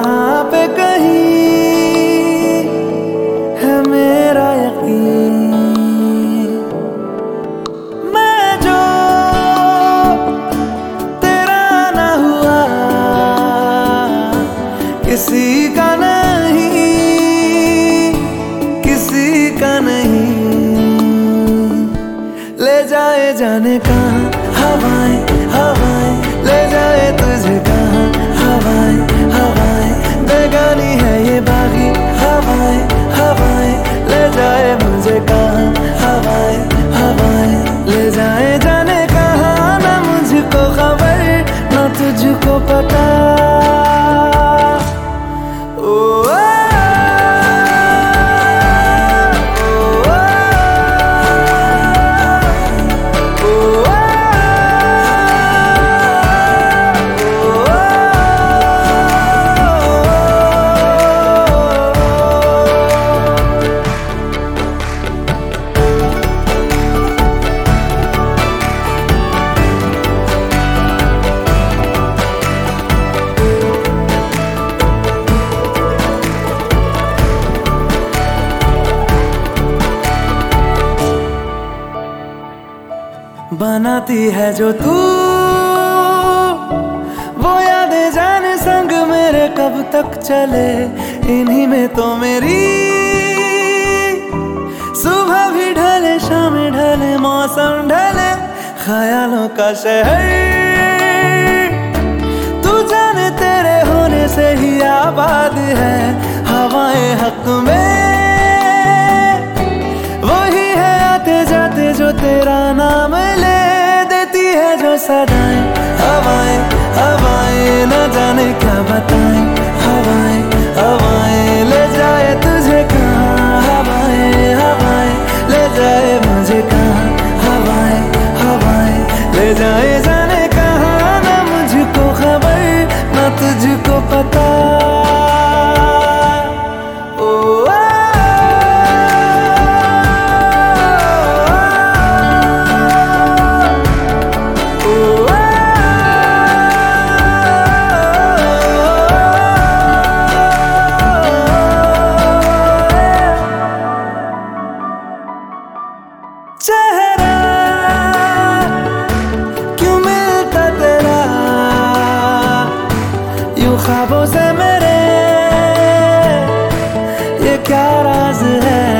जहाँ पे कहीं है मेरा यकीन, मैं जो तेरा ना हुआ किसी का नहीं, किसी का नहीं। ले जाए जाने कहाँ हवाएं हवाएं, ले जाए तुझे कहाँ हवाएं हवाएं, बेगानी है ये बागी हवाएं हवाएं, ले जाए मुझे कहाँ हवाएं हवाएं, ले जाए जाने कहाँ, ना मुझको खबर ना तुझको पता। ओ बनाती है जो तू वो यादें जाने संग मेरे कब तक चले, इन्हीं में तो मेरी सुबह भी ढले शाम ढले मौसम ढले, ख्यालों का शहर तू जाने तेरे होने से ही आबाद है। हवाएं हक में वही है आते जाते जो तेरा नाम ले देती है जो सदाएं। हवाएं हवाएं न जाने क्या बताएं, हवाएं हवाएं ले जाए तुझे कहाँ, हवाएं हवाएं ले जाए मुझे कहाँ, हवाएं हवाएं ले जाए जाने कहाँ, ना मुझको खबर ना तुझको पता। चेहरा क्यों मिलता तेरा यूं ख्वाबों से मेरे, ये क्या राज है।